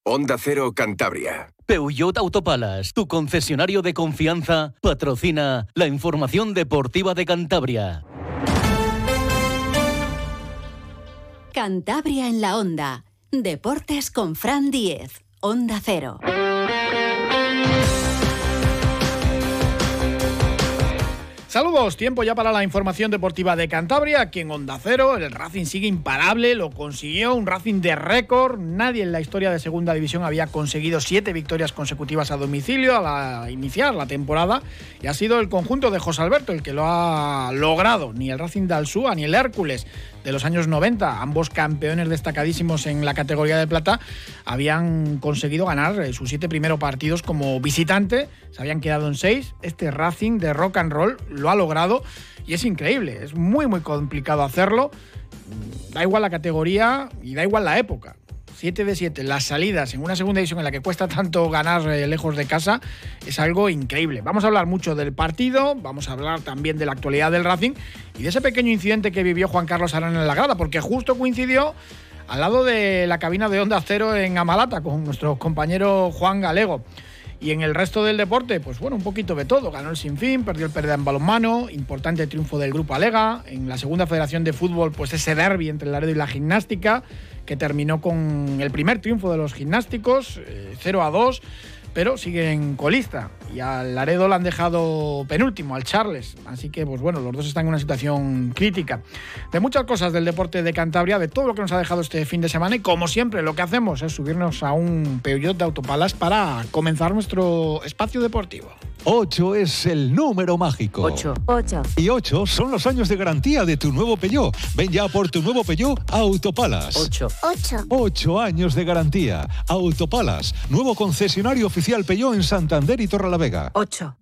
Onda Cero Cantabria. Peugeot Autopalas, tu concesionario de confianza, patrocina la información deportiva de Cantabria. Cantabria en la Onda. Deportes con Fran Díez. Onda Cero. Saludos, tiempo ya para la información deportiva de Cantabria, aquí en Onda Cero. El Racing sigue imparable, lo consiguió, un Racing de récord. Nadie en la historia de Segunda División había conseguido 7 victorias consecutivas a domicilio al iniciar la temporada, y ha sido el conjunto de José Alberto el que lo ha logrado. Ni el Racing de Alsúa ni el Hércules de los años 90, ambos campeones destacadísimos en la categoría de plata, habían conseguido ganar sus 7 primeros partidos como visitante. Se habían quedado en 6. Este Racing de rock and roll lo ha logrado y es increíble. Es muy complicado hacerlo. Da igual la categoría y da igual la época. 7 de 7, las salidas en una segunda división en la que cuesta tanto ganar lejos de casa, es algo increíble. Vamos a hablar mucho del partido, vamos a hablar también de la actualidad del Racing y de ese pequeño incidente que vivió Juan Carlos Arana en la grada, porque justo coincidió al lado de la cabina de Onda Cero en Amalata con nuestro compañero Juan Galego. Y en el resto del deporte, pues bueno, un poquito de todo. Ganó el Sinfín, perdió el Pérdida en balonmano, importante triunfo del Grupo Alega. En la segunda federación de fútbol, pues ese derbi entre el Laredo y la Gimnástica, que terminó con el primer triunfo de los gimnásticos, 0-2, pero siguen colista. Y al Laredo le han dejado penúltimo, al Charles. Así que, pues bueno, los dos están en una situación crítica. De muchas cosas del deporte de Cantabria, de todo lo que nos ha dejado este fin de semana. Y como siempre, lo que hacemos es subirnos a un Peugeot de Autopalas para comenzar nuestro espacio deportivo. 8 es el número mágico. 8. Y 8 son los años de garantía de tu nuevo Peugeot. Ven ya por tu nuevo Peugeot Autopalas. 8 años de garantía. Autopalas, nuevo concesionario oficial Peugeot en Santander y Torrelavega. 8.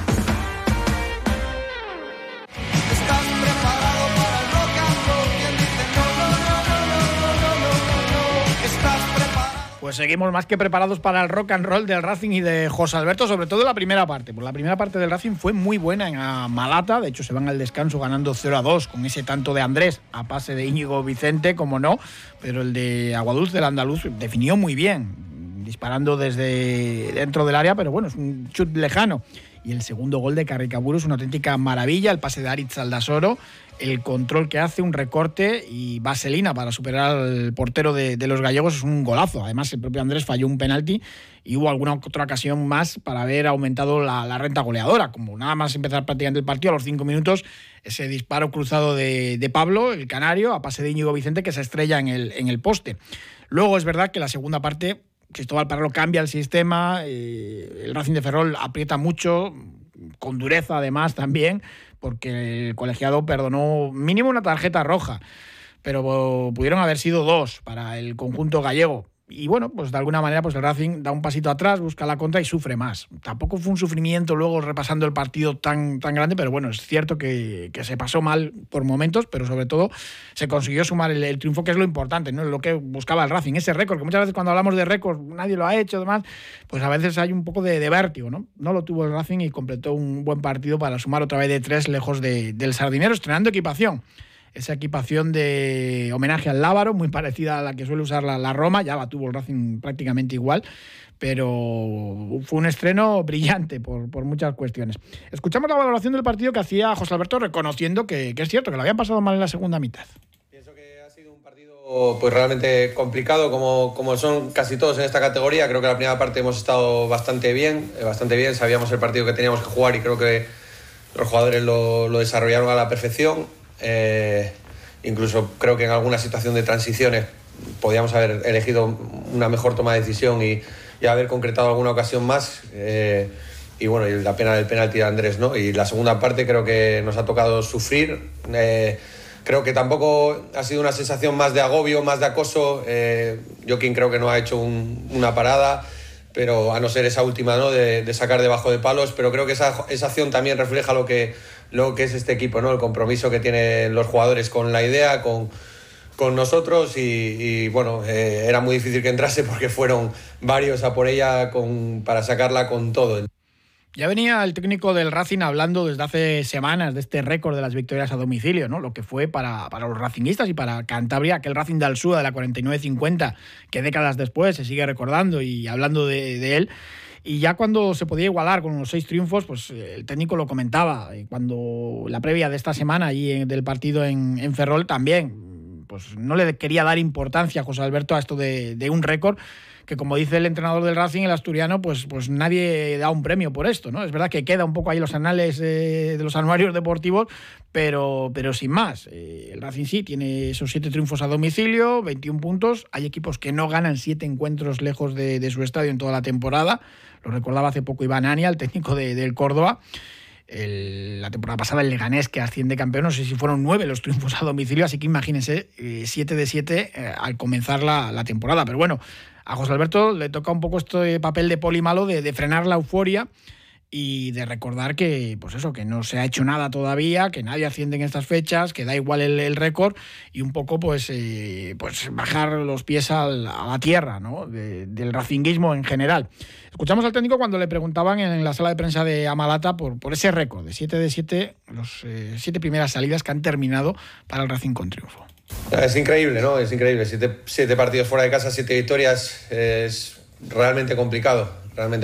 Pues seguimos más que preparados para el rock and roll del Racing y de José Alberto, sobre todo la primera parte. Pues la primera parte del Racing fue muy buena en Amalata, de hecho se van al descanso ganando 0-2 con ese tanto de Andrés a pase de Íñigo Vicente, como no, pero el de Aguadulce, el andaluz, definió muy bien, disparando desde dentro del área, pero bueno, es un chut lejano. Y el segundo gol de Carricaburu es una auténtica maravilla, el pase de Aritz Aldasoro, el control que hace, un recorte y vaselina para superar al portero de los gallegos, es un golazo. Además, el propio Andrés falló un penalti y hubo alguna otra ocasión más para haber aumentado la renta goleadora. Como nada más empezar prácticamente el partido, a los 5 minutos, ese disparo cruzado de Pablo, el canario, a pase de Íñigo Vicente, que se estrella en el poste. Luego es verdad que la segunda parte, Cristóbal Parralo cambia el sistema, el Racing de Ferrol aprieta mucho, con dureza además también, porque el colegiado perdonó mínimo una tarjeta roja, pero pudieron haber sido 2 para el conjunto gallego. Y bueno, pues de alguna manera pues el Racing da un pasito atrás, busca la contra y sufre más. Tampoco fue un sufrimiento luego repasando el partido tan grande, pero bueno, es cierto que se pasó mal por momentos, pero sobre todo se consiguió sumar el triunfo, que es lo importante, ¿no? Lo que buscaba el Racing, ese récord, que muchas veces cuando hablamos de récord nadie lo ha hecho, además, pues a veces hay un poco de vértigo, ¿no? No lo tuvo el Racing y completó un buen partido para sumar otra vez de 3 lejos del Sardinero, estrenando equipación. Esa equipación de homenaje al Lábaro, muy parecida a la que suele usar la Roma, ya la tuvo el Racing prácticamente igual, pero fue un estreno brillante por muchas cuestiones. Escuchamos la valoración del partido que hacía José Alberto, reconociendo que es cierto, que lo habían pasado mal en la segunda mitad. Pienso que ha sido un partido pues realmente complicado, como son casi todos en esta categoría. Creo que la primera parte hemos estado bastante bien, sabíamos el partido que teníamos que jugar y creo que los jugadores lo desarrollaron a la perfección. Incluso creo que en alguna situación de transiciones podíamos haber elegido una mejor toma de decisión y haber concretado alguna ocasión más, y bueno, y la pena del penalti de Andrés, ¿no? Y la segunda parte creo que nos ha tocado sufrir. Creo que tampoco ha sido una sensación más de agobio, más de acoso. Joaquín creo que no ha hecho una parada, pero a no ser esa última, ¿no? de sacar debajo de palos, pero creo que esa acción también refleja lo que es este equipo, ¿no? El compromiso que tienen los jugadores con la idea, con nosotros y bueno, era muy difícil que entrase porque fueron varios a por ella para sacarla con todo. Ya venía el técnico del Racing hablando desde hace semanas de este récord de las victorias a domicilio, ¿no? Lo que fue para los racinguistas y para Cantabria, aquel Racing de Alsúa de la 49-50, que décadas después se sigue recordando y hablando de él. Y ya cuando se podía igualar con los 6 triunfos, pues el técnico lo comentaba. Cuando la previa de esta semana allí del partido en Ferrol también, pues no le quería dar importancia a José Alberto a esto de un récord, que como dice el entrenador del Racing, el asturiano, pues nadie da un premio por esto, ¿no? Es verdad que queda un poco ahí los anales de los anuarios deportivos, pero sin más. El Racing sí tiene esos 7 triunfos a domicilio, 21 puntos. Hay equipos que no ganan 7 encuentros lejos de su estadio en toda la temporada. Lo recordaba hace poco Iván Ania, el técnico del Córdoba. La temporada pasada el Leganés, que asciende campeón, no sé si fueron 9 los triunfos a domicilio, así que imagínense 7 de 7 al comenzar la temporada. Pero bueno, a José Alberto le toca un poco este papel de poli malo de frenar la euforia y de recordar que, pues eso, que no se ha hecho nada todavía, que nadie asciende en estas fechas, que da igual el récord, y un poco pues bajar los pies a la tierra, ¿no? Del racinguismo en general. Escuchamos al técnico cuando le preguntaban en la sala de prensa de Amalata por ese récord de 7 de 7, los 7 primeras salidas que han terminado para el Racing con triunfo. Es increíble, ¿no? Es increíble. 7 partidos fuera de casa, 7 victorias, es realmente complicado,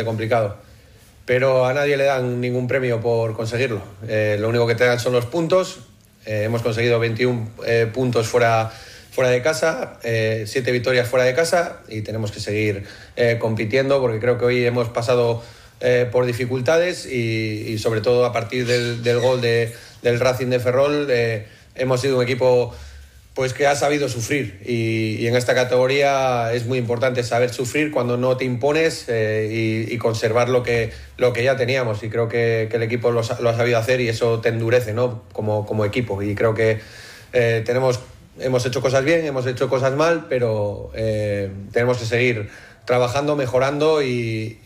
Pero a nadie le dan ningún premio por conseguirlo. Lo único que te dan son los puntos. Hemos conseguido 21 puntos fuera de casa, 7 victorias fuera de casa, y tenemos que seguir compitiendo, porque creo que hoy hemos pasado por dificultades y sobre todo a partir del gol del Racing de Ferrol hemos sido un equipo pues que ha sabido sufrir, y en esta categoría es muy importante saber sufrir cuando no te impones y conservar lo que ya teníamos, y creo que el equipo lo ha sabido hacer, y eso te endurece, ¿no? como equipo, y creo que hemos hecho cosas bien, hemos hecho cosas mal, pero tenemos que seguir trabajando, mejorando y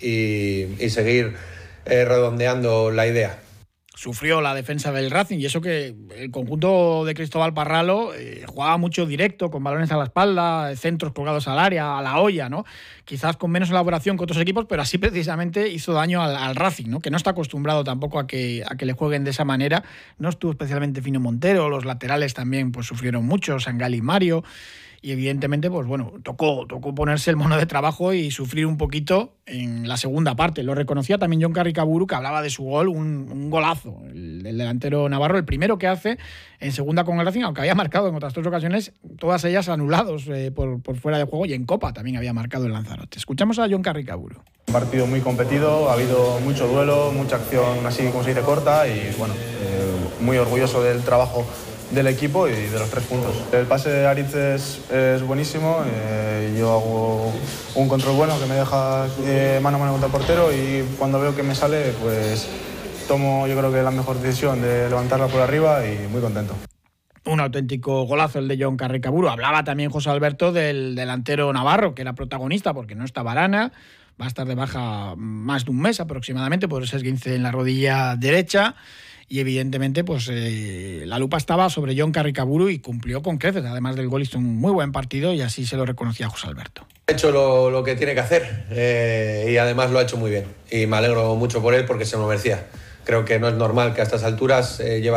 seguir redondeando la idea. Sufrió la defensa del Racing, y eso que el conjunto de Cristóbal Parralo jugaba mucho directo, con balones a la espalda, centros colgados al área, a la olla, ¿no? Quizás con menos elaboración que otros equipos, pero así precisamente hizo daño al Racing, ¿no? Que no está acostumbrado tampoco a que le jueguen de esa manera. No estuvo especialmente fino Montero, los laterales también pues sufrieron mucho, Sangali y Mario. Y evidentemente, pues bueno, tocó ponerse el mono de trabajo y sufrir un poquito en la segunda parte. Lo reconocía también Jon Carricaburu, que hablaba de su gol, un golazo, el delantero navarro, el primero que hace en segunda con el Racing, aunque había marcado en otras 3 ocasiones, todas ellas anulados por fuera de juego, y en Copa también había marcado el Lanzarote. Escuchamos a Jon Carricaburu. Un partido muy competido, ha habido mucho duelo, mucha acción así como se dice corta, y bueno, muy orgulloso del trabajo del equipo y de los 3 puntos. El pase de Aritz es buenísimo, yo hago un control bueno que me deja mano a mano contra el portero, y cuando veo que me sale, pues tomo yo creo que la mejor decisión de levantarla por arriba, y muy contento. Un auténtico golazo el de Jon Carricaburu. Hablaba también José Alberto del delantero navarro, que era protagonista porque no estaba Arana, va a estar de baja más de un mes aproximadamente por ese esguince en la rodilla derecha. Y evidentemente pues la lupa estaba sobre Jon Carricaburu, y cumplió con creces. Además del gol hizo un muy buen partido, y así se lo reconocía José Alberto. Ha hecho lo que tiene que hacer, y además lo ha hecho muy bien. Y me alegro mucho por él, porque se lo merecía. Creo que no es normal que a estas alturas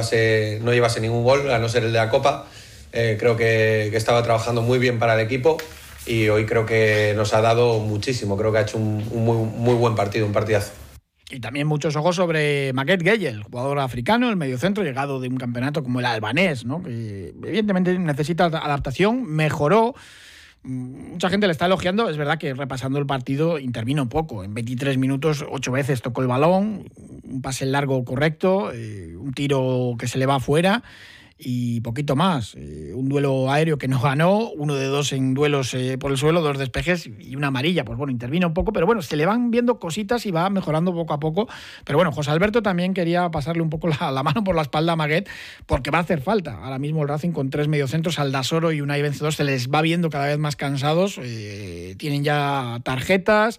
no llevase ningún gol, a no ser el de la Copa. Creo que estaba trabajando muy bien para el equipo, y hoy creo que nos ha dado muchísimo. Creo que ha hecho un muy buen partido, un partidazo. Y también muchos ojos sobre Maguette Gueye, el jugador africano, el mediocentro, llegado de un campeonato como el albanés, ¿no? Que evidentemente necesita adaptación, mejoró. Mucha gente le está elogiando. Es verdad que repasando el partido intervino poco. En 23 minutos 8 veces tocó el balón, un pase largo correcto, un tiro que se le va afuera y poquito más. Un duelo aéreo que no ganó, 1 de 2 en duelos por el suelo, 2 despejes y una amarilla. Pues bueno, intervino un poco, pero bueno, se le van viendo cositas y va mejorando poco a poco. Pero bueno, José Alberto también quería pasarle un poco la mano por la espalda a Maguette, porque va a hacer falta. Ahora mismo el Racing con 3 mediocentros, Aldasoro y Unai Vencedor, se les va viendo cada vez más cansados. Tienen ya tarjetas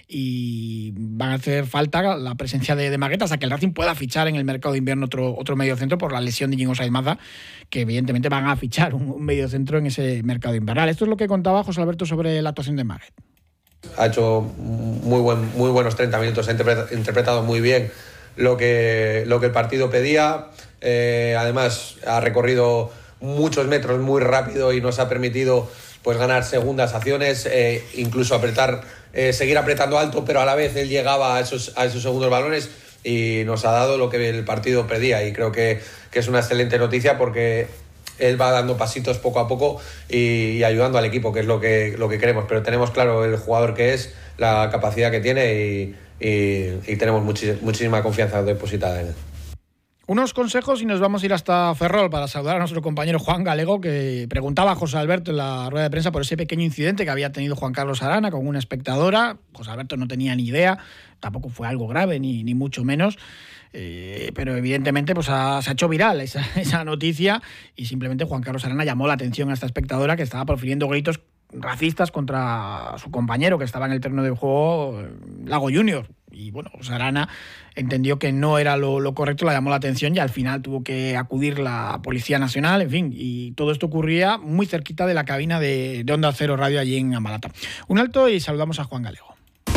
y van a hacer falta la presencia de Maguette hasta que el Racing pueda fichar en el mercado de invierno otro mediocentro por la lesión de Íñigo Sáenz Mazza, que evidentemente van a fichar un mediocentro en ese mercado invernal. Esto es lo que contaba José Alberto sobre la actuación de Maguette. Ha hecho muy buenos 30 minutos, ha interpretado muy bien lo que el partido pedía. Además ha recorrido muchos metros muy rápido y nos ha permitido pues ganar segundas acciones, incluso seguir apretando alto, pero a la vez él llegaba a esos segundos balones y nos ha dado lo que el partido pedía, y creo que es una excelente noticia porque él va dando pasitos poco a poco y ayudando al equipo, que es lo que queremos, pero tenemos claro el jugador que es, la capacidad que tiene y tenemos muchísima confianza depositada en él. Unos consejos y nos vamos a ir hasta Ferrol para saludar a nuestro compañero Juan Galego, que preguntaba a José Alberto en la rueda de prensa por ese pequeño incidente que había tenido Juan Carlos Arana con una espectadora. José Alberto no tenía ni idea, tampoco fue algo grave ni mucho menos, pero evidentemente pues se ha hecho viral esa noticia, y simplemente Juan Carlos Arana llamó la atención a esta espectadora que estaba profiriendo gritos racistas contra su compañero que estaba en el terreno de juego, Lago Junior. Y bueno, pues Arana entendió que no era lo correcto, la llamó la atención y al final tuvo que acudir la Policía Nacional, en fin, y todo esto ocurría muy cerquita de la cabina de Onda Cero Radio allí en Amalata. Un alto y saludamos a Juan Galego.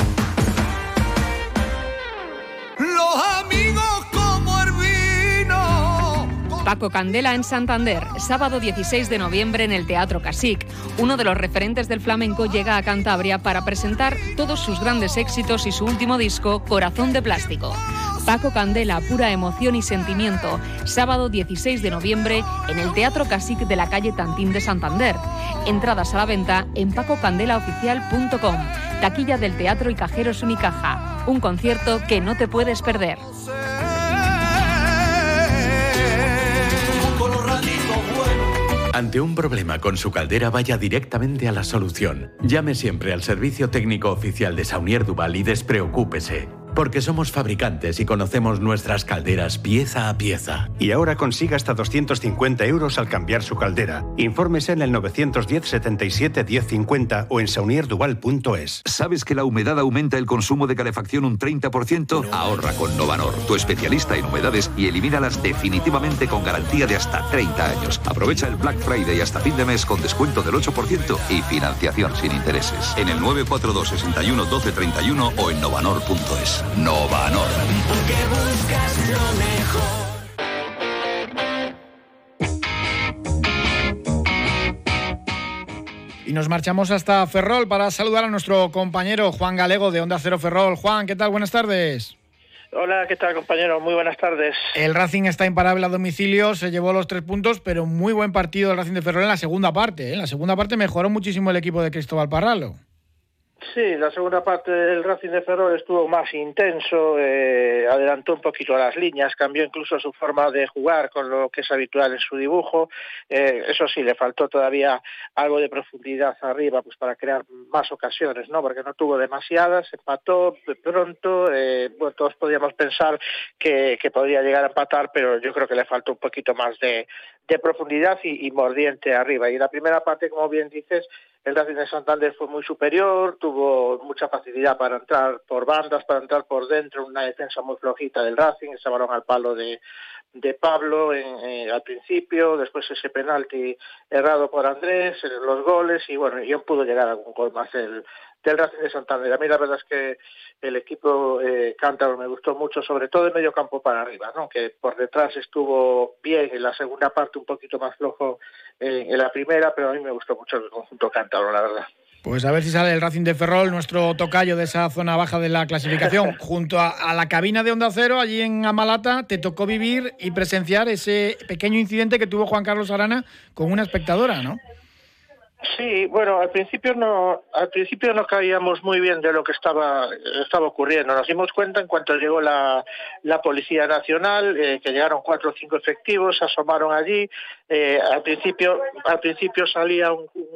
Los amigos como el vino. Paco Candela en Santander, sábado 16 de noviembre en el Teatro Casic. Uno de los referentes del flamenco llega a Cantabria para presentar todos sus grandes éxitos y su último disco, Corazón de Plástico. Paco Candela, pura emoción y sentimiento, sábado 16 de noviembre en el Teatro Casic de la calle Tantín de Santander. Entradas a la venta en pacocandelaoficial.com, taquilla del Teatro y Cajeros Unicaja. Un concierto que no te puedes perder. Ante un problema con su caldera, vaya directamente a la solución. Llame siempre al servicio técnico oficial de Saunier Duval y despreocúpese, porque somos fabricantes y conocemos nuestras calderas pieza a pieza. Y ahora consiga hasta 250 euros al cambiar su caldera. Infórmese en el 910 77 1050 o en saunierduval.es. ¿Sabes que la humedad aumenta el consumo de calefacción un 30%? No. Ahorra con Novanor, tu especialista en humedades, y elimínalas definitivamente con garantía de hasta 30 años. Aprovecha el Black Friday hasta fin de mes con descuento del 8% y financiación sin intereses. En el 942 61 12 31 o en novanor.es. Novanor. Porque buscas lo mejor. Y nos marchamos hasta Ferrol para saludar a nuestro compañero Juan Galego de Onda Cero Ferrol. Juan, ¿qué tal? Buenas tardes. Hola, ¿qué tal, compañero? Muy buenas tardes. El Racing está imparable a domicilio, se llevó los 3 puntos, pero muy buen partido del Racing de Ferrol en la segunda parte. En la segunda parte mejoró muchísimo el equipo de Cristóbal Parralo. Sí, la segunda parte del Racing de Ferrol estuvo más intenso, adelantó un poquito las líneas, cambió incluso su forma de jugar con lo que es habitual en su dibujo. Eso sí, le faltó todavía algo de profundidad arriba, pues para crear más ocasiones, ¿no? Porque no tuvo demasiadas, empató de pronto. Bueno, todos podíamos pensar que podría llegar a empatar, pero yo creo que le faltó un poquito más de profundidad y mordiente arriba. Y la primera parte, como bien dices, el Racing de Santander fue muy superior, tuvo mucha facilidad para entrar por bandas, para entrar por dentro, una defensa muy flojita del Racing, ese balón al palo de Pablo al principio, después ese penalti errado por Andrés, los goles, y bueno, yo pudo llegar a algún gol más del Racing de Santander. A mí la verdad es que el equipo cántabro me gustó mucho, sobre todo en medio campo para arriba, ¿no? Que por detrás estuvo bien, en la segunda parte un poquito más flojo en la primera, pero a mí me gustó mucho el conjunto cántabro, la verdad. Pues a ver si sale el Racing de Ferrol, nuestro tocayo de esa zona baja de la clasificación. Junto a la cabina de Onda Cero, allí en Amalata, te tocó vivir y presenciar ese pequeño incidente que tuvo Juan Carlos Arana con una espectadora, ¿no? Sí, bueno, al principio no caíamos muy bien de lo que estaba ocurriendo. Nos dimos cuenta en cuanto llegó la Policía Nacional, que llegaron 4 o 5 efectivos, se asomaron allí. Al principio salía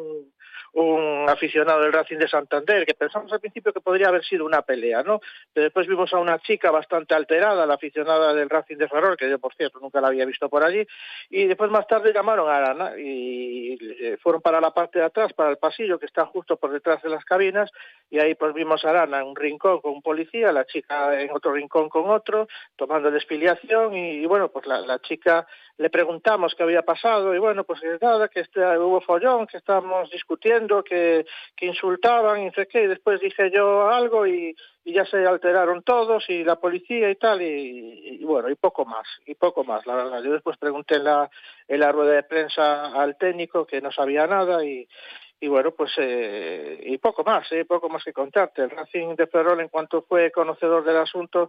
un aficionado del Racing de Santander, que pensamos al principio que podría haber sido una pelea, ¿no? Pero después vimos a una chica bastante alterada, la aficionada del Racing de Ferrol, que yo, por cierto, nunca la había visto por allí, y después más tarde llamaron a Arana y fueron para la parte de atrás, para el pasillo, que está justo por detrás de las cabinas, y ahí pues vimos a Arana en un rincón con un policía, la chica en otro rincón con otro, tomando desfiliación, y bueno, pues la chica le preguntamos qué había pasado y bueno, pues nada, que hubo follón, que estábamos discutiendo, que insultaban y no sé qué, y después dije yo algo y ya se alteraron todos y la policía y tal y bueno, y poco más, la verdad. Yo después pregunté en la rueda de prensa al técnico que no sabía nada y bueno, pues y poco más que contarte. El Racing de Ferrol, en cuanto fue conocedor del asunto,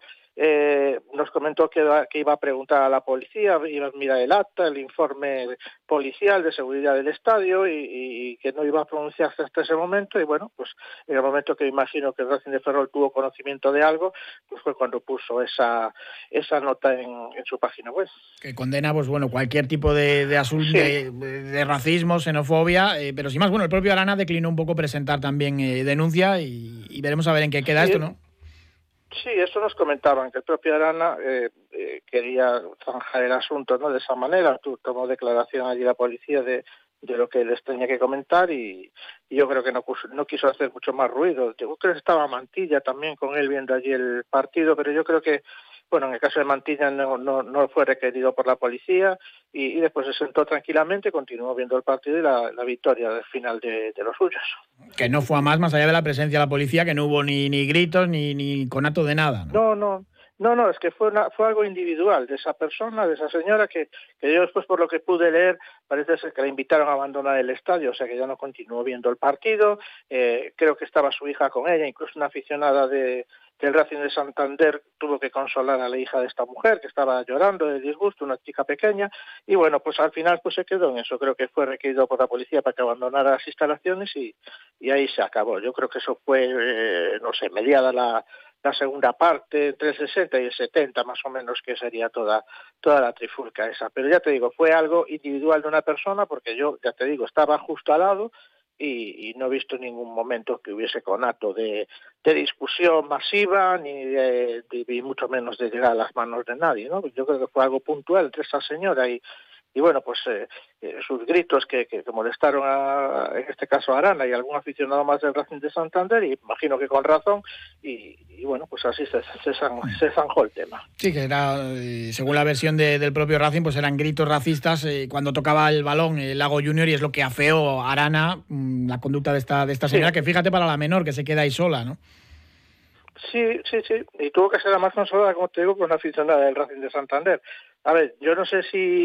nos comentó que iba a preguntar a la policía, iba a mirar el acta, el informe policial de seguridad del estadio y que no iba a pronunciarse hasta ese momento. Y bueno, pues en el momento que imagino que el Racing de Ferrol tuvo conocimiento de algo, pues fue cuando puso esa nota en su página web. Que condena, pues bueno, cualquier tipo de asunto, sí, de racismo, xenofobia, pero sin más, bueno, el propio Arana declinó un poco presentar también denuncia y veremos a ver en qué queda esto, ¿no? Sí, eso nos comentaban, que el propio Arana quería zanjar el asunto, ¿no? De esa manera, tomó declaración allí la policía de lo que les tenía que comentar y yo creo que no quiso hacer mucho más ruido. Yo creo que estaba Mantilla también con él viendo allí el partido, pero yo creo que, bueno, en el caso de Mantilla no fue requerido por la policía y después se sentó tranquilamente, continuó viendo el partido y la victoria del final de los suyos. Que no fue a más allá de la presencia de la policía, que no hubo ni gritos ni conato de nada, ¿no? No, es que fue algo individual de esa persona, de esa señora, que yo después, por lo que pude leer, parece ser que la invitaron a abandonar el estadio, o sea que ya no continuó viendo el partido. Creo que estaba su hija con ella, incluso una aficionada del Racing de Santander tuvo que consolar a la hija de esta mujer, que estaba llorando de disgusto, una chica pequeña, y bueno, pues al final pues se quedó en eso. Creo que fue requerido por la policía para que abandonara las instalaciones y ahí se acabó. Yo creo que eso fue, mediada la segunda parte, entre el 60 y el 70 más o menos, que sería toda la trifulca esa. Pero ya te digo, fue algo individual de una persona, porque yo, ya te digo, estaba justo al lado y no he visto en ningún momento que hubiese conato de discusión masiva, ni mucho menos de llegar a las manos de nadie, ¿no? Yo creo que fue algo puntual entre esa señora y bueno, pues sus gritos que molestaron en este caso a Arana y a algún aficionado más del Racing de Santander, y imagino que con razón, y bueno, pues así se zanjó el tema. Sí, que era, según la versión del propio Racing, pues eran gritos racistas cuando tocaba el balón el Lago Junior, y es lo que afeó a Arana la conducta de esta señora, sí, que fíjate para la menor, que se queda ahí sola, ¿no? Sí, y tuvo que ser la más consolada, como te digo, con una aficionada del Racing de Santander. A ver, yo no sé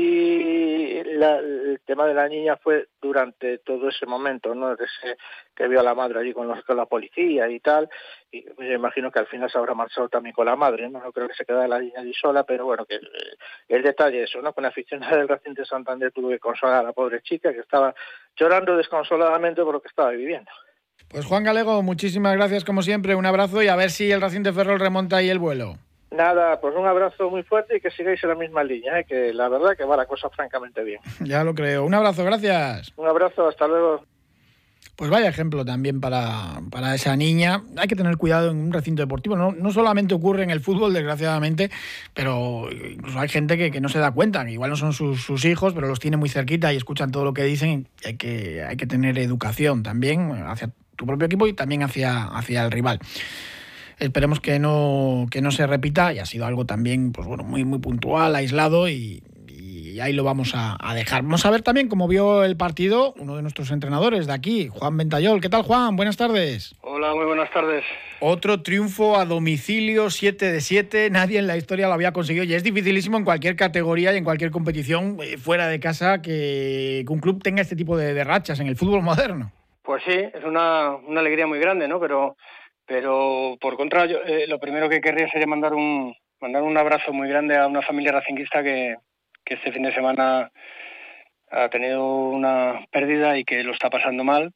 si el tema de la niña fue durante todo ese momento, ¿no? Que vio a la madre allí con la policía y tal, y yo imagino que al final se habrá marchado también con la madre, ¿no? No creo que se quedara la niña allí sola, pero bueno, que el detalle es eso, ¿no? Con la aficionada del Racing de Santander tuvo que consolar a la pobre chica que estaba llorando desconsoladamente por lo que estaba viviendo. Pues Juan Galego, muchísimas gracias como siempre, un abrazo y a ver si el Racing de Ferrol remonta ahí el vuelo. Nada, pues un abrazo muy fuerte y que sigáis en la misma línea, que la verdad que va la cosa francamente bien. Ya lo creo. Un abrazo, gracias. Un abrazo, hasta luego. Pues vaya ejemplo también para esa niña. Hay que tener cuidado en un recinto deportivo. No solamente ocurre en el fútbol, desgraciadamente, pero incluso hay gente que no se da cuenta, que igual no son sus hijos, pero los tiene muy cerquita y escuchan todo lo que dicen. Hay que tener educación también hacia tu propio equipo y también hacia el rival. Esperemos que no se repita, y ha sido algo también, pues bueno, muy, muy puntual, aislado, y ahí lo vamos a dejar. Vamos a ver también cómo vio el partido uno de nuestros entrenadores de aquí, Juan Ventayol. ¿Qué tal, Juan? Buenas tardes. Hola, muy buenas tardes. Otro triunfo a domicilio, 7 de 7. Nadie en la historia lo había conseguido, y es dificilísimo en cualquier categoría y en cualquier competición fuera de casa que un club tenga este tipo de rachas en el fútbol moderno. Pues sí, es una alegría muy grande, ¿no? Pero por contra, yo, lo primero que querría sería mandar un abrazo muy grande a una familia racinguista que este fin de semana ha tenido una pérdida y que lo está pasando mal.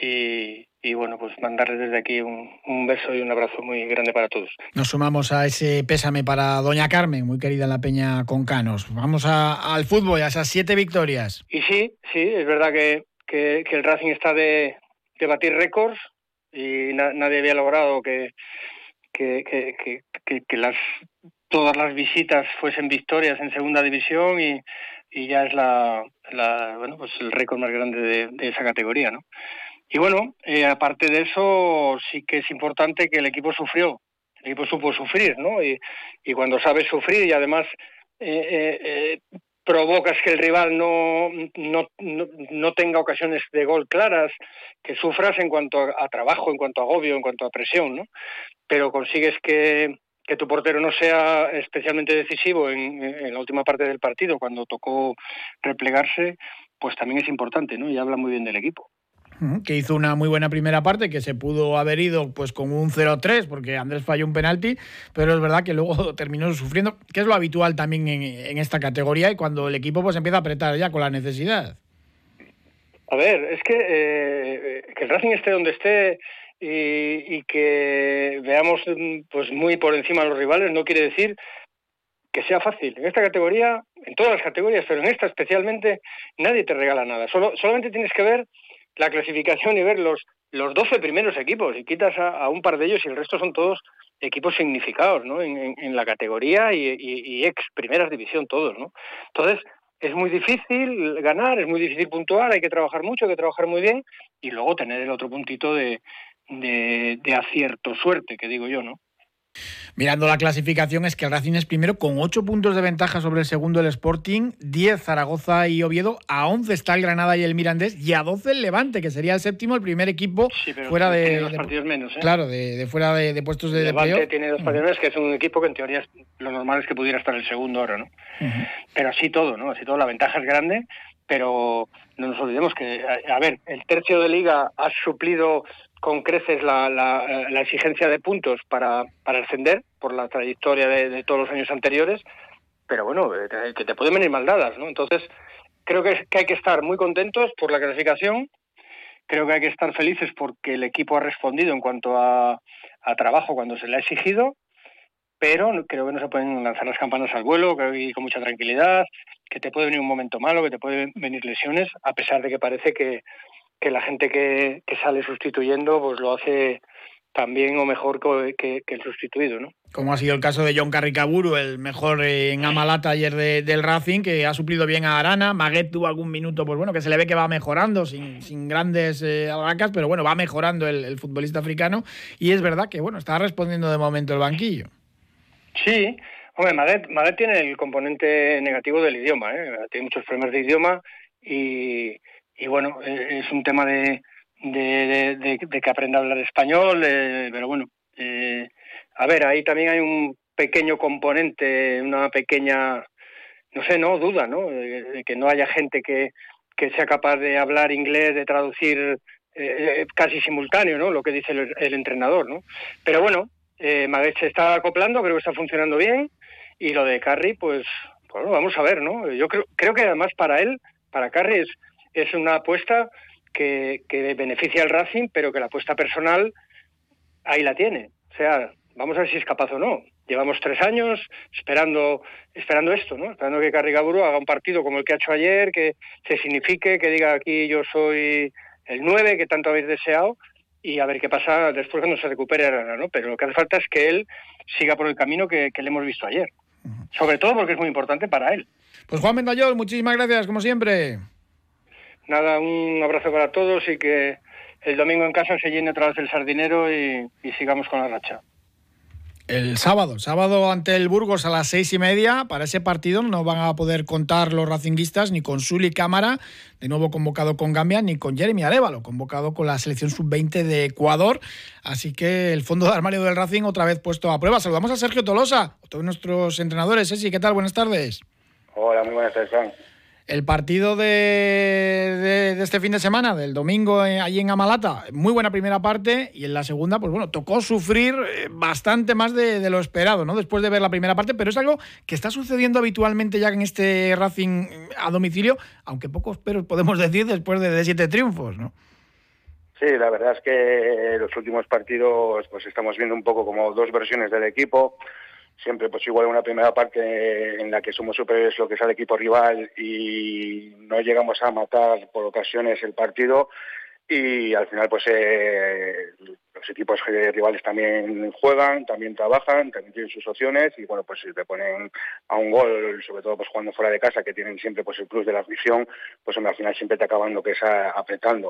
Y bueno, pues mandarles desde aquí un beso y un abrazo muy grande para todos. Nos sumamos a ese pésame para doña Carmen, muy querida en la Peña Concanos. Vamos al fútbol, a esas 7 victorias. Y sí, es verdad que el Racing está de batir récords, y nadie había logrado que todas las visitas fuesen victorias en segunda división, y ya es pues el récord más grande de esa categoría, ¿no? Y bueno, aparte de eso, sí que es importante que el equipo sufrió. El equipo supo sufrir, ¿no? Y cuando sabes sufrir y además provocas que el rival no tenga ocasiones de gol claras, que sufras en cuanto a trabajo, en cuanto a agobio, en cuanto a presión, ¿no? Pero consigues que tu portero no sea especialmente decisivo en la última parte del partido, cuando tocó replegarse, pues también es importante, ¿no? Y habla muy bien del equipo. Que hizo una muy buena primera parte, que se pudo haber ido pues con un 0-3 porque Andrés falló un penalti, pero es verdad que luego terminó sufriendo, que es lo habitual también en esta categoría, y cuando el equipo pues empieza a apretar ya con la necesidad. A ver, es que el Racing esté donde esté y que veamos pues muy por encima a los rivales no quiere decir que sea fácil. En esta categoría, en todas las categorías, pero en esta especialmente, nadie te regala nada. Solamente tienes que ver la clasificación y ver los 12 primeros equipos, y quitas a un par de ellos y el resto son todos equipos significados, ¿no? En la categoría y ex primeras división todos, ¿no? Entonces, es muy difícil ganar, es muy difícil puntuar, hay que trabajar mucho, hay que trabajar muy bien y luego tener el otro puntito de acierto, suerte, que digo yo, ¿no? Mirando la clasificación, es que el Racing es primero con 8 puntos de ventaja sobre el segundo, el Sporting, 10 Zaragoza y Oviedo, a 11 está el Granada y el Mirandés, y a 12 el Levante, que sería el séptimo, el primer equipo fuera de 2 partidos menos, ¿eh? Claro, de fuera de puestos de Levante playoff. tiene 2 partidos menos, que es un equipo que en teoría lo normal es que pudiera estar el segundo ahora, ¿no? Pero así todo, ¿no? Así todo, la ventaja es grande, pero no nos olvidemos que, a ver, el tercio de liga ha suplido con creces la exigencia de puntos para ascender por la trayectoria de todos los años anteriores, pero bueno, que te pueden venir mal dadas, ¿no? Entonces, creo que hay que estar muy contentos por la clasificación, creo que hay que estar felices porque el equipo ha respondido en cuanto a trabajo cuando se le ha exigido, pero creo que no se pueden lanzar las campanas al vuelo, creo que con mucha tranquilidad, que te puede venir un momento malo, que te pueden venir lesiones, a pesar de que parece que la gente que sale sustituyendo pues lo hace tan bien o mejor que el sustituido, ¿no? Como ha sido el caso de Jon Carricaburu, el mejor en Amalata ayer del Racing, que ha suplido bien a Arana. Maguet tuvo algún minuto, pues bueno, que se le ve que va mejorando, sin grandes albarracas, pero bueno, va mejorando el futbolista africano, y es verdad que bueno, está respondiendo de momento el banquillo. Sí, hombre, Maguet tiene el componente negativo del idioma, tiene muchos problemas de idioma y bueno, es un tema de que aprenda a hablar español, pero bueno, a ver, ahí también hay un pequeño componente, una pequeña, duda, ¿no? De que no haya gente que sea capaz de hablar inglés, de traducir casi simultáneo, ¿no? Lo que dice el entrenador, ¿no? Pero bueno, Maguet se está acoplando, creo que está funcionando bien, y lo de Carri, pues bueno, vamos a ver, ¿no? Yo creo que además para Carri es una apuesta que beneficia al Racing, pero que la apuesta personal ahí la tiene. O sea, vamos a ver si es capaz o no. Llevamos 3 años esperando esto, ¿no? Esperando que Carricaburu haga un partido como el que ha hecho ayer, que se signifique, que diga aquí yo soy el 9 que tanto habéis deseado, y a ver qué pasa después cuando se recupere Arana, ¿no? Pero lo que hace falta es que él siga por el camino que le hemos visto ayer. Sobre todo porque es muy importante para él. Pues Juan Mendayol, muchísimas gracias, como siempre. Nada, un abrazo para todos y que el domingo en casa se llene otra vez el Sardinero y sigamos con la racha. El sábado ante el Burgos a las 6:30, para ese partido no van a poder contar los racinguistas ni con Sully Cámara, de nuevo convocado con Gambia, ni con Jeremy Arévalo, convocado con la selección sub-20 de Ecuador. Así que el fondo de armario del Racing otra vez puesto a prueba. Saludamos a Sergio Tolosa, otro de nuestros entrenadores. Ceci, ¿qué tal? Buenas tardes. Hola, muy buenas tardes, Juan. El partido de este fin de semana, del domingo, allí en Amalata, muy buena primera parte, y en la segunda, pues bueno, tocó sufrir bastante más de lo esperado, ¿no? Después de ver la primera parte, pero es algo que está sucediendo habitualmente ya en este Racing a domicilio, aunque pocos peros podemos decir después de 7 triunfos, ¿no? Sí, la verdad es que los últimos partidos pues estamos viendo un poco como 2 versiones del equipo. Siempre pues igual una primera parte en la que somos superiores lo que es al equipo rival y no llegamos a matar por ocasiones el partido, y al final pues los equipos rivales también juegan, también trabajan, también tienen sus opciones y bueno, pues si te ponen a un gol, sobre todo pues jugando fuera de casa, que tienen siempre pues el plus de la afición, pues al final siempre te acaban lo que es apretando.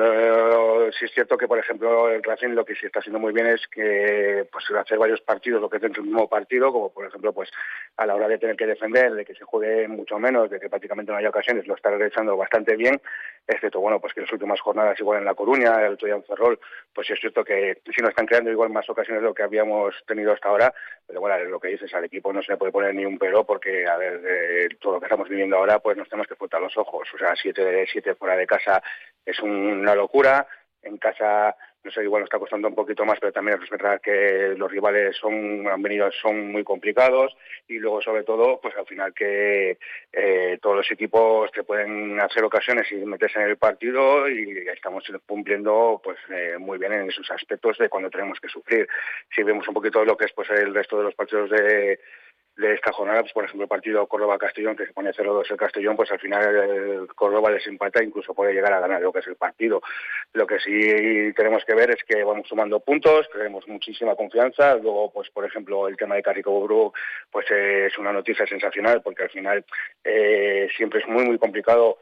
No, sí es cierto que por ejemplo el Racing lo que sí está haciendo muy bien es que pues hacer varios partidos, lo que es dentro del mismo partido, como por ejemplo pues a la hora de tener que defender, de que se juegue mucho menos, de que prácticamente no haya ocasiones, lo está realizando bastante bien, excepto bueno pues que en las últimas jornadas igual en La Coruña, el otro día en Ferrol, pues sí es cierto que sí nos están creando igual más ocasiones de lo que habíamos tenido hasta ahora, pero bueno, lo que dices, al equipo no se le puede poner ni un pero porque, a ver, todo lo que estamos viviendo ahora, pues nos tenemos que frotar los ojos, o sea, 7 de 7 fuera de casa es una locura, en casa, no sé, igual nos está costando un poquito más, pero también es verdad que los rivales son muy complicados y luego sobre todo, pues al final que todos los equipos te pueden hacer ocasiones y meterse en el partido y estamos cumpliendo pues muy bien en esos aspectos de cuando tenemos que sufrir. Si vemos un poquito lo que es pues el resto de los partidos de esta jornada, pues por ejemplo el partido Córdoba-Castellón, que se pone 0-2 el Castellón, pues al final el Córdoba les empata e incluso puede llegar a ganar lo que es el partido. Lo que sí tenemos que ver es que vamos sumando puntos, tenemos muchísima confianza, luego pues por ejemplo el tema de Carrico Bobrú pues es una noticia sensacional porque al final siempre es muy complicado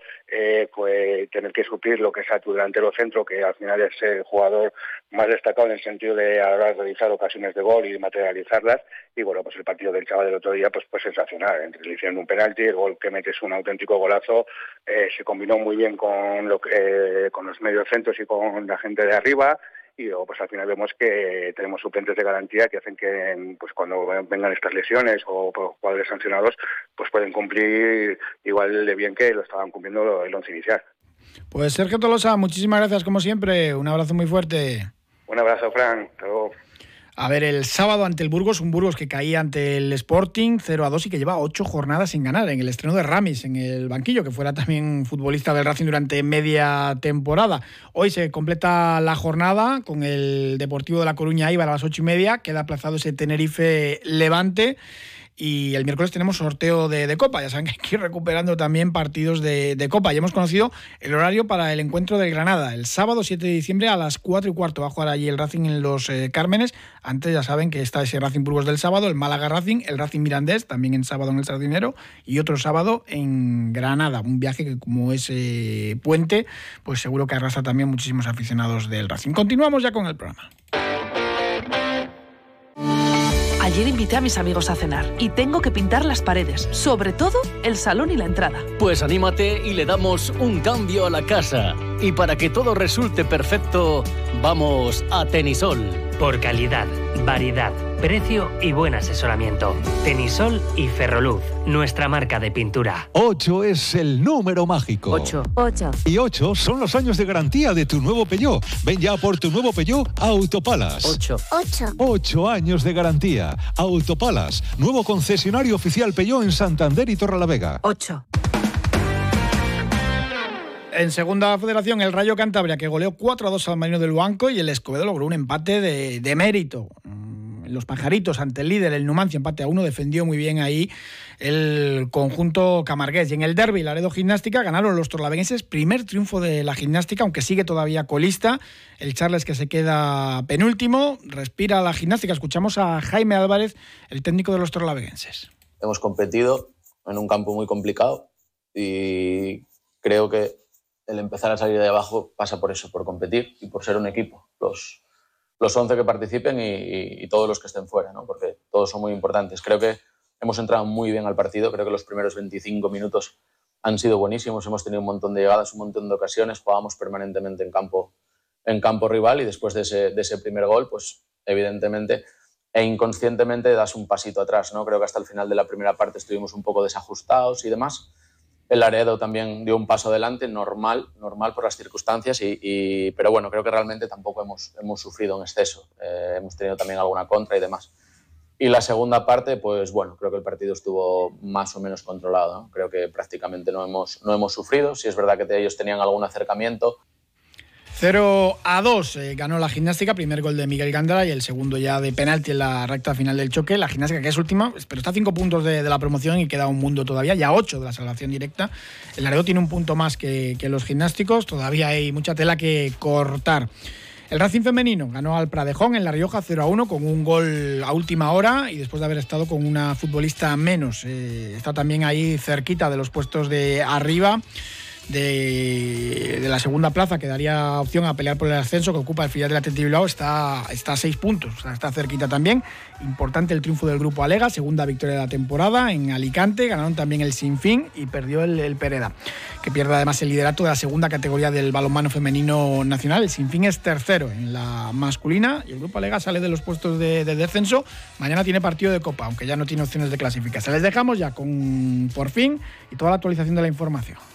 pues tener que suplir lo que es a tu delantero centro, que al final es el jugador más destacado en el sentido de haber realizado ocasiones de gol y de materializarlas, y bueno, pues el partido del chaval del otro día pues sensacional, entre le hicieron un penalti, el gol que metes un auténtico golazo, se combinó muy bien con los mediocentros y con la gente de arriba, y luego pues al final vemos que tenemos suplentes de garantía que hacen que pues cuando vengan estas lesiones o jugadores sancionados pues pueden cumplir igual de bien que lo estaban cumpliendo el once inicial. Pues Sergio Tolosa, muchísimas gracias como siempre, un abrazo muy fuerte. Un abrazo, Fran, hasta luego. A ver, el sábado ante el Burgos, un Burgos que caía ante el Sporting 0-2 y que lleva 8 jornadas sin ganar, en el estreno de Ramis en el banquillo, que fuera también futbolista del Racing durante media temporada. Hoy se completa la jornada con el Deportivo de La Coruña Eibar a las 8:30, queda aplazado ese Tenerife-Levante. Y el miércoles tenemos sorteo de Copa. Ya saben que hay que ir recuperando también partidos de Copa. Ya hemos conocido el horario para el encuentro del Granada. El sábado 7 de diciembre a las 4:15 va a jugar allí el Racing en Los Cármenes. Antes ya saben que está ese Racing Burgos del sábado, el Málaga Racing, el Racing Mirandés, también en sábado en el Sardinero, y otro sábado en Granada. Un viaje que, como es puente, pues seguro que arrastra también muchísimos aficionados del Racing. Continuamos ya con el programa. Ayer invité a mis amigos a cenar y tengo que pintar las paredes, sobre todo el salón y la entrada. Pues anímate y le damos un cambio a la casa. Y para que todo resulte perfecto, vamos a Tenisol. Por calidad, variedad, precio y buen asesoramiento. Tenisol y Ferroluz, nuestra marca de pintura. 8 es el número mágico. 8. Y 8 son los años de garantía de tu nuevo Peugeot. Ven ya por tu nuevo Peugeot a Autopalas. 8 años de garantía. Autopalas, nuevo concesionario oficial Peugeot en Santander y Torrelavega. 8. En segunda federación, el Rayo Cantabria, que goleó 4-2 al Marino del Luanco, y el Escobedo logró un empate de mérito. Los Pajaritos ante el líder, el Numancia, empate a 1, defendió muy bien ahí el conjunto camargués. Y en el derbi, Laredo Gimnástica, ganaron los torlaveguenses, primer triunfo de la gimnástica, aunque sigue todavía colista. El Charles, que se queda penúltimo, respira la gimnástica. Escuchamos a Jaime Álvarez, el técnico de los torlaveguenses. Hemos competido en un campo muy complicado y creo que el empezar a salir de abajo pasa por eso, por competir y por ser un equipo. Los 11 que participen y todos los que estén fuera, ¿no? Porque todos son muy importantes. Creo que hemos entrado muy bien al partido, creo que los primeros 25 minutos han sido buenísimos, hemos tenido un montón de llegadas, un montón de ocasiones, jugábamos permanentemente en campo rival, y después de ese primer gol, pues evidentemente e inconscientemente das un pasito atrás, ¿no? Creo que hasta el final de la primera parte estuvimos un poco desajustados y demás. El Laredo también dio un paso adelante, normal por las circunstancias, pero bueno, creo que realmente tampoco hemos sufrido en exceso. Hemos tenido también alguna contra y demás. Y la segunda parte, pues bueno, creo que el partido estuvo más o menos controlado, ¿no? Creo que prácticamente no hemos sufrido. Sí es verdad que ellos tenían algún acercamiento. 0-2 ganó la gimnástica, primer gol de Miguel Gándara y el segundo ya de penalti en la recta final del choque. La gimnástica, que es última, pero está a 5 puntos de la promoción y queda un mundo todavía, ya 8 de la salvación directa. El Laredo tiene un punto más que los gimnásticos, todavía hay mucha tela que cortar. El Racing femenino ganó al Pradejón en La Rioja 0-1 con un gol a última hora y después de haber estado con una futbolista menos. Está también ahí cerquita de los puestos de arriba de la segunda plaza, que daría opción a pelear por el ascenso, que ocupa el filial del Athletic Bilbao. Está a 6 puntos, o sea, está cerquita también. Importante el triunfo del Grupo Alega, segunda victoria de la temporada en Alicante. Ganaron también el Sinfín y perdió el Pereda, que pierde además el liderato de la segunda categoría del balonmano femenino nacional. El Sinfín es tercero en la masculina y el Grupo Alega sale de los puestos de descenso. Mañana tiene partido de Copa, aunque ya no tiene opciones de clasificar. Se les dejamos ya con Por Fin y toda la actualización de la información.